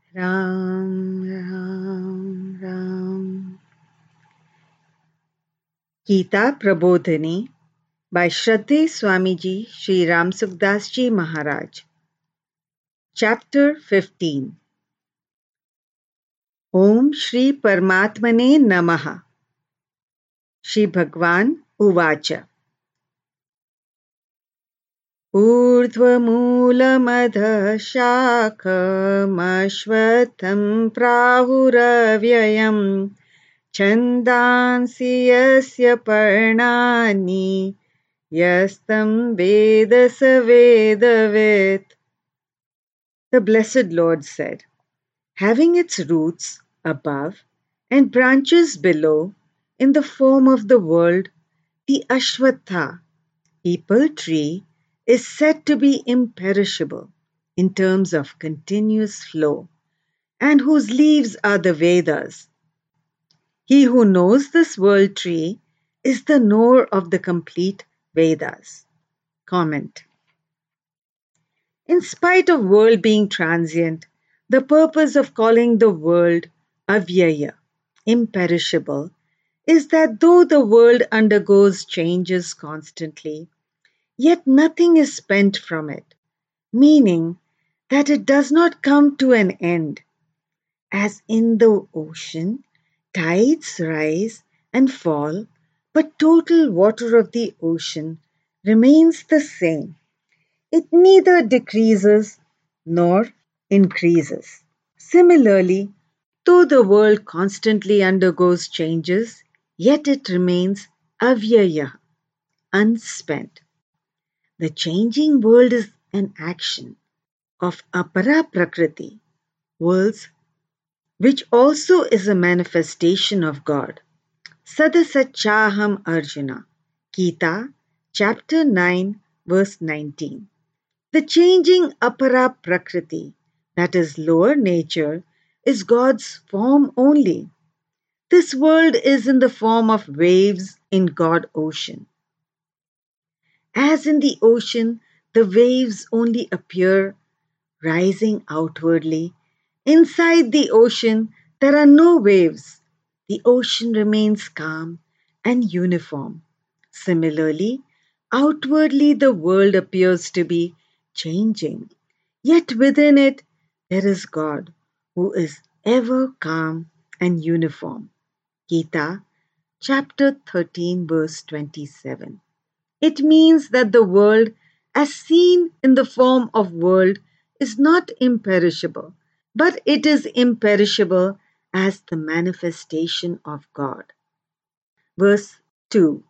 Ram, Ram, Ram. Gita Prabodhini by Shraddhe Swamiji Sri Ram Sukdas Ji Maharaj. Chapter 15. Om Shri Paramatmane Namaha. Shri Bhagwan Uvacha. Urdhvamoolamadha shakam ashvatham prahuravyayam Chandansi yasya parnani yastam veda sa vedavet. The Blessed Lord said, having its roots above and branches below in the form of the world, the Ashwatha, peepal tree, is said to be imperishable in terms of continuous flow, and whose leaves are the Vedas. He who knows this world tree is the knower of the complete Vedas. Comment. In spite of world being transient, the purpose of calling the world avyaya, imperishable, is that though the world undergoes changes constantly, yet nothing is spent from it, meaning that it does not come to an end. As in the ocean, tides rise and fall, but total water of the ocean remains the same. It neither decreases nor increases. Similarly, though the world constantly undergoes changes, yet it remains avyaya, unspent. The changing world is an action of apara prakriti, worlds, which also is a manifestation of God. Sadasachaham Arjuna, Gita, chapter 9, verse 19. The changing apara prakriti, that is lower nature, is God's form only. This world is in the form of waves in God ocean. As in the ocean, the waves only appear rising outwardly. Inside the ocean, there are no waves. The ocean remains calm and uniform. Similarly, outwardly the world appears to be changing, yet within it there is God, who is ever calm and uniform. Gita, chapter 13, verse 27. It means that the world, as seen in the form of world, is not imperishable, but it is imperishable as the manifestation of God. Verse 2.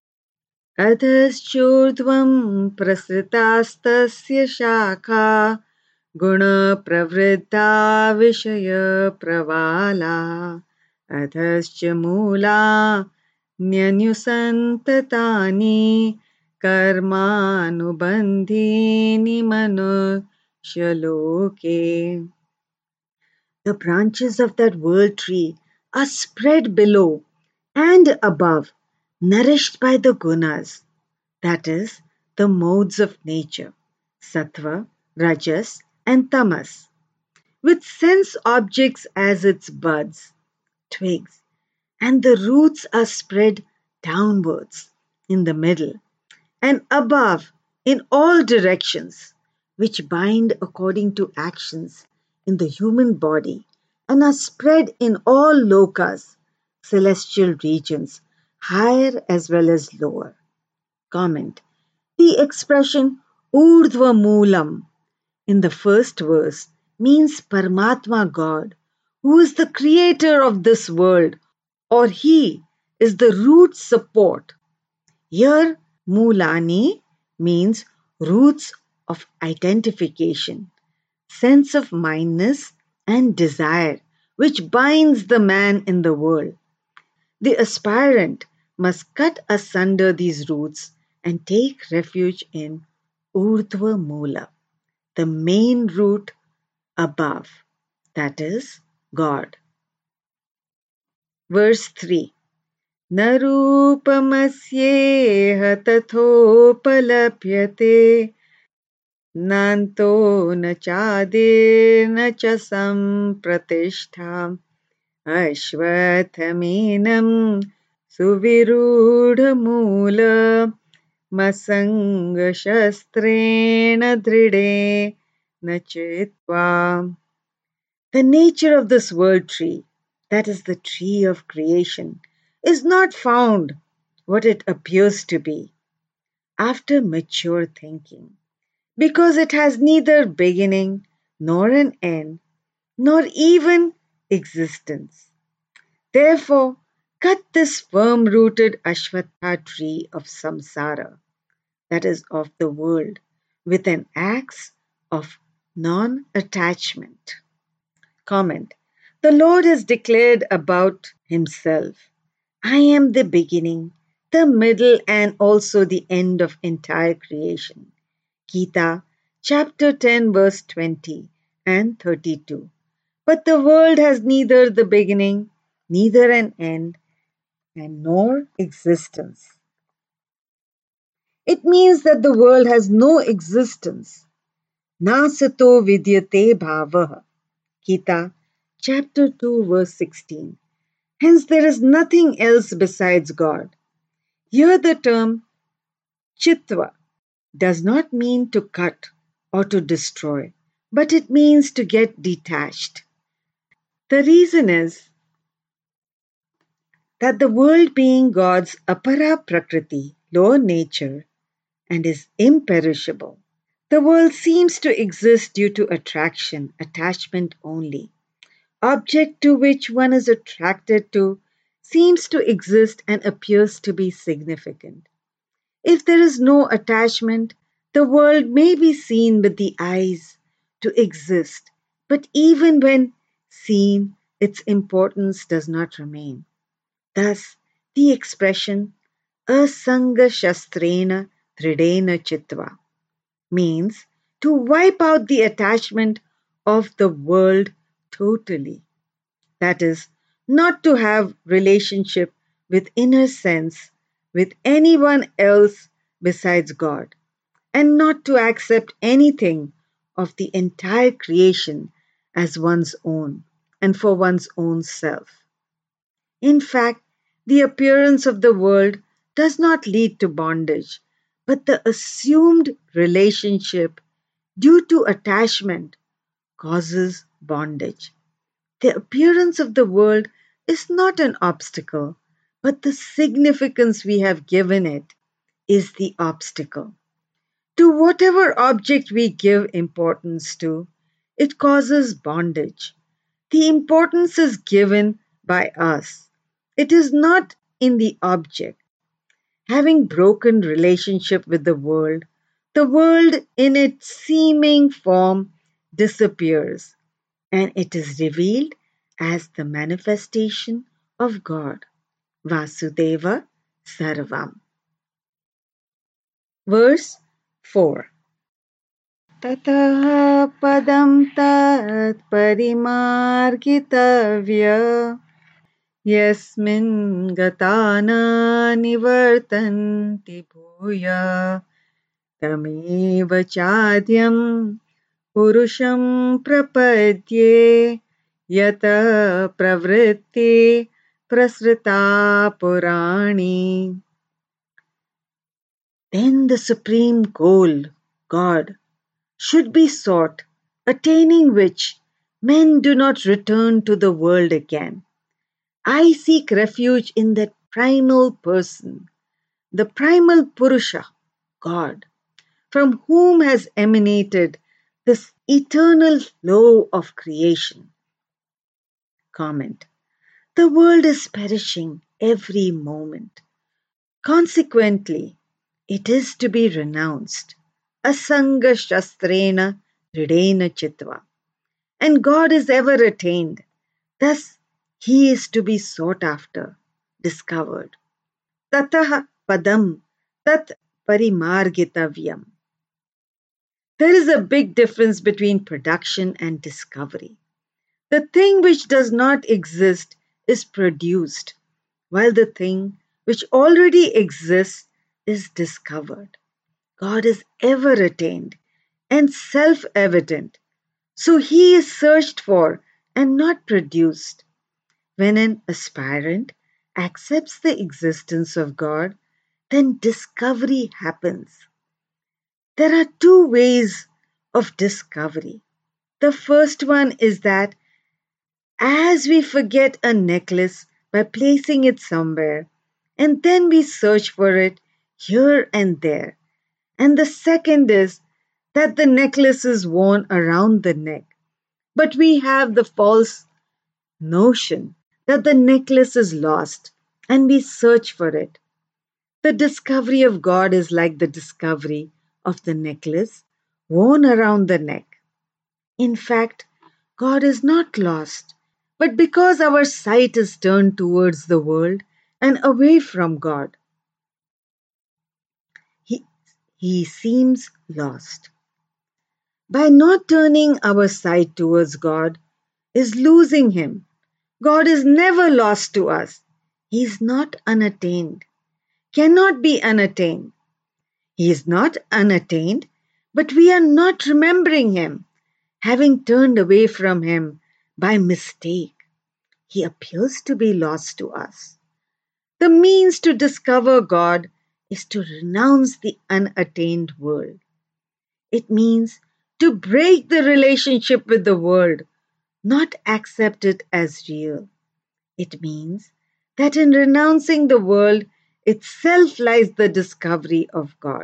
Adhaschurdvam prasritastasya shakha गुणप्रवृद्धा विषयप्रवाला अधश्च Mula न्यनुसन्ततानि कर्मानुबन्धीनि मनुष्यलोके. The branches of that world tree are spread below and above, nourished by the gunas, that is, the modes of nature, sattva, rajas, and tamas, with sense objects as its buds, twigs, and the roots are spread downwards in the middle and above in all directions, which bind according to actions in the human body and are spread in all lokas, celestial regions, higher as well as lower. Comment. The expression Urdhva Moolam in the first verse means Paramatma God, who is the creator of this world, or He is the root support. Here, Moolani means roots of identification, sense of mindness, and desire, which binds the man in the world. The aspirant must cut asunder these roots and take refuge in Urdhva Moola, the main root above, that is, God. Verse 3. Narupamasyeha tathopalapyate Nanto na chadir na cha sampratishtha Ashvathaminam suvirudhamula masanga shastrena dride nachitva. The nature of this world tree, that is the tree of creation, is not found what it appears to be after mature thinking, because it has neither beginning nor an end, nor even existence. Therefore, cut this firm rooted Ashwatha tree of samsara, that is, of the world, with an axe of non attachment. Comment. The Lord has declared about Himself, I am the beginning, the middle, and also the end of entire creation. Gita, chapter 10, verse 20 and 32. But the world has neither the beginning, neither an end, and nor existence. It means that the world has no existence. Nasato vidyate bhavaha. Gita, chapter 2, verse 16. Hence, there is nothing else besides God. Here, the term chitva does not mean to cut or to destroy, but it means to get detached. The reason is that the world being God's apara prakriti, lower nature, and is imperishable. The world seems to exist due to attraction, attachment only. Object to which one is attracted to seems to exist and appears to be significant. If there is no attachment, the world may be seen with the eyes to exist, but even when seen, its importance does not remain. Thus, the expression asanga shastrena dridena chitva means to wipe out the attachment of the world totally. That is, not to have relationship with inner sense with anyone else besides God, and not to accept anything of the entire creation as one's own and for one's own self. In fact, the appearance of the world does not lead to bondage, but the assumed relationship due to attachment causes bondage. The appearance of the world is not an obstacle, but the significance we have given it is the obstacle. To whatever object we give importance to, it causes bondage. The importance is given by us. It is not in the object. Having broken relationship with the world in its seeming form disappears and it is revealed as the manifestation of God. Vasudeva Sarvam. Verse 4. Tataha padam tat parimargitavya yasmin gatana nivartanti bhuya tameva chadyam purusham prapadye yata pravritti prasrita purani. Then the supreme goal, God, should be sought, attaining which men do not return to the world again. I seek refuge in that primal person, the primal Purusha, God, from whom has emanated this eternal flow of creation. Comment. The world is perishing every moment. Consequently, it is to be renounced. Asanga shastrena dridena chitva. And God is ever attained. Thus, He is to be sought after, discovered. Tataha padam tat parimargitavyam. There is a big difference between production and discovery. The thing which does not exist is produced, while the thing which already exists is discovered. God is ever attained, and self-evident. So he is searched for and not produced. When an aspirant accepts the existence of God, then discovery happens. There are two ways of discovery. The first one is that as we forget a necklace by placing it somewhere, and then we search for it here and there. And the second is that the necklace is worn around the neck, but we have the false notion that the necklace is lost and we search for it. The discovery of God is like the discovery of the necklace worn around the neck. In fact, God is not lost, but because our sight is turned towards the world and away from God, he, he seems lost. By not turning our sight towards God is losing Him. God is never lost to us. He is not unattained, cannot be unattained. He is not unattained, but we are not remembering Him, having turned away from Him by mistake. He appears to be lost to us. The means to discover God is to renounce the unattained world. It means to break the relationship with the world, not accept it as real. It means that in renouncing the world itself lies the discovery of God.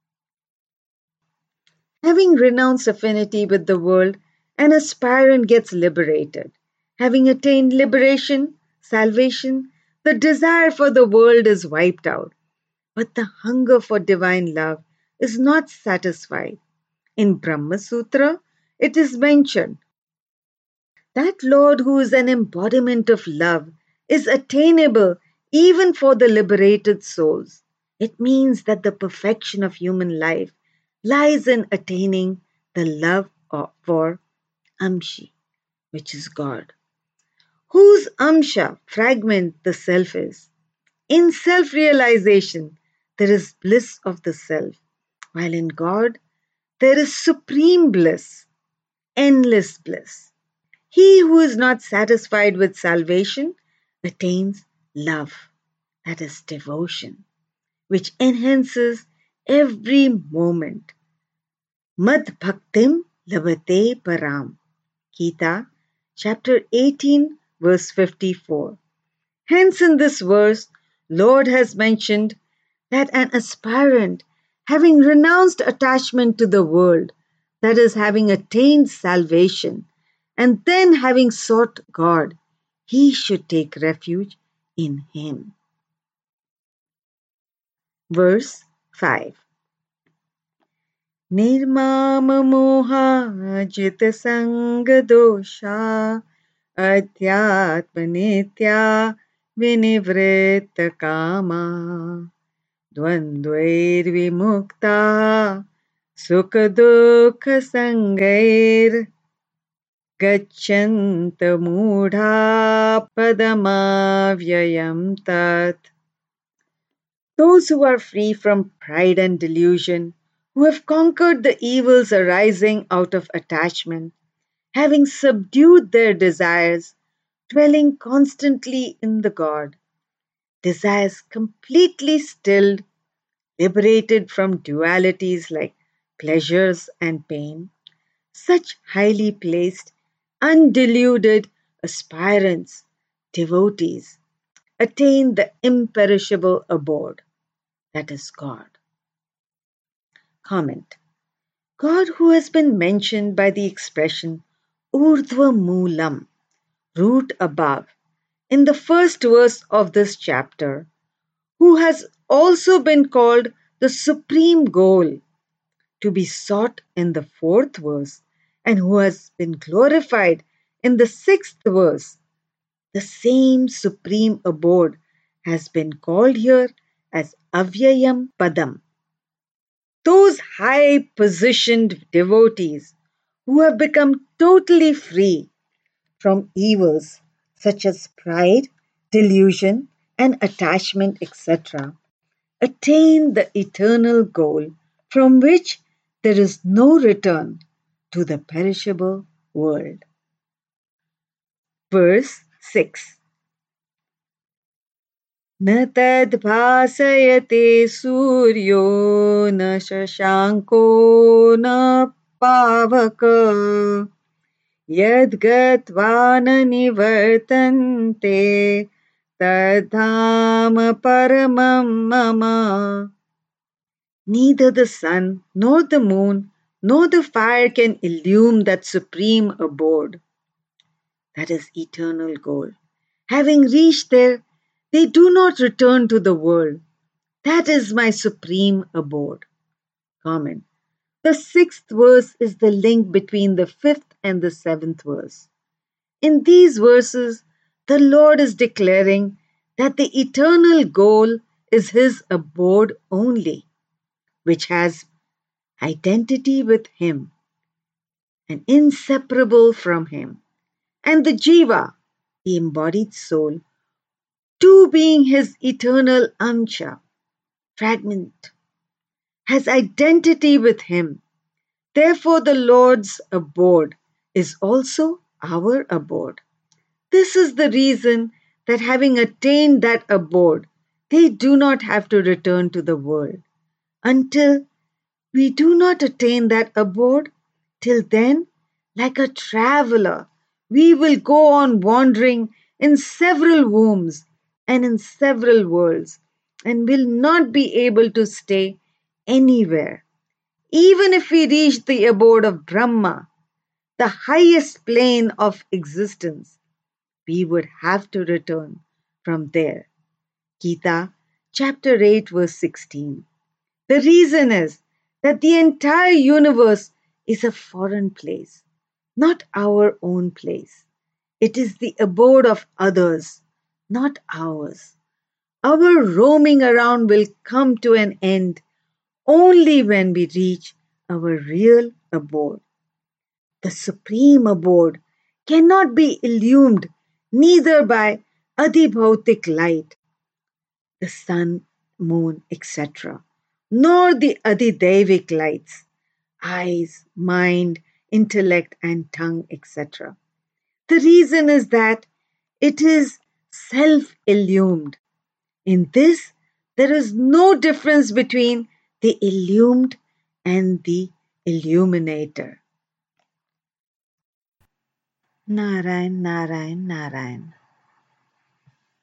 Having renounced affinity with the world, an aspirant gets liberated. Having attained liberation, salvation, the desire for the world is wiped out. But the hunger for divine love is not satisfied. In Brahma Sutra, it is mentioned that Lord who is an embodiment of love is attainable even for the liberated souls. It means that the perfection of human life lies in attaining the love for Amshi, which is God, whose Amsha fragment the self is. In self realization, there is bliss of the self, while in God, there is supreme bliss, endless bliss. He who is not satisfied with salvation attains love, that is devotion, which enhances every moment. Mad bhaktim labate param. Gita, chapter 18, verse 54. Hence, in this verse, Lord has mentioned that an aspirant, having renounced attachment to the world, that is, having attained salvation, and then having sought God, he should take refuge in Him. Verse 5. Nirmama jita sanga dosha adhyatmanitya vinivritta kama dvandvairvimukta sukha dukha sangair gacchanta mudha padamavyayam tat. Those who are free from pride and delusion, who have conquered the evils arising out of attachment, having subdued their desires, dwelling constantly in the God, desires completely stilled, liberated from dualities like pleasures and pain, such highly placed, undeluded aspirants, devotees, attain the imperishable abode, that is God. Comment. God who has been mentioned by the expression Urdhva Moolam, root above, in the first verse of this chapter, who has also been called the supreme goal to be sought in the fourth verse, and who has been glorified in the sixth verse, the same supreme abode has been called here as Avyayam Padam. Those high positioned devotees who have become totally free from evils such as pride, delusion, and attachment, etc., attain the eternal goal from which there is no return to the perishable world. Verse 6. न तद्भासयते सूर्यो न शशाङ्को न पावक यद्गत्वा न निवर्तन्ते तद्धाम paramam mama. Neither the sun, nor the moon, nor the fire can illume that supreme abode, that is eternal goal. Having reached there, they do not return to the world. That is my supreme abode. Comment. The sixth verse is the link between the fifth and the seventh verse. In these verses, the Lord is declaring that the eternal goal is His abode only, which has identity with Him and inseparable from Him, and the Jiva, the embodied soul, too being His eternal Amsha, fragment, has identity with Him. Therefore, the Lord's abode is also our abode. This is the reason that having attained that abode, they do not have to return to the world. Until we do not attain that abode, till then, like a traveler, we will go on wandering in several wombs and in several worlds, and will not be able to stay anywhere. Even if we reach the abode of Brahma, the highest plane of existence, we would have to return from there. Gita chapter 8 verse 16. The reason is that the entire universe is a foreign place, not our own place. It is the abode of others, not ours. Our roaming around will come to an end only when we reach our real abode. The supreme abode cannot be illumined neither by adibhautik light, the sun, moon, etc., nor the adidevic lights, eyes, mind, intellect, and tongue, etc. The reason is that it is self-illumined. In this, there is no difference between the illumined and the illuminator. Narayan, Narayan, Narayan.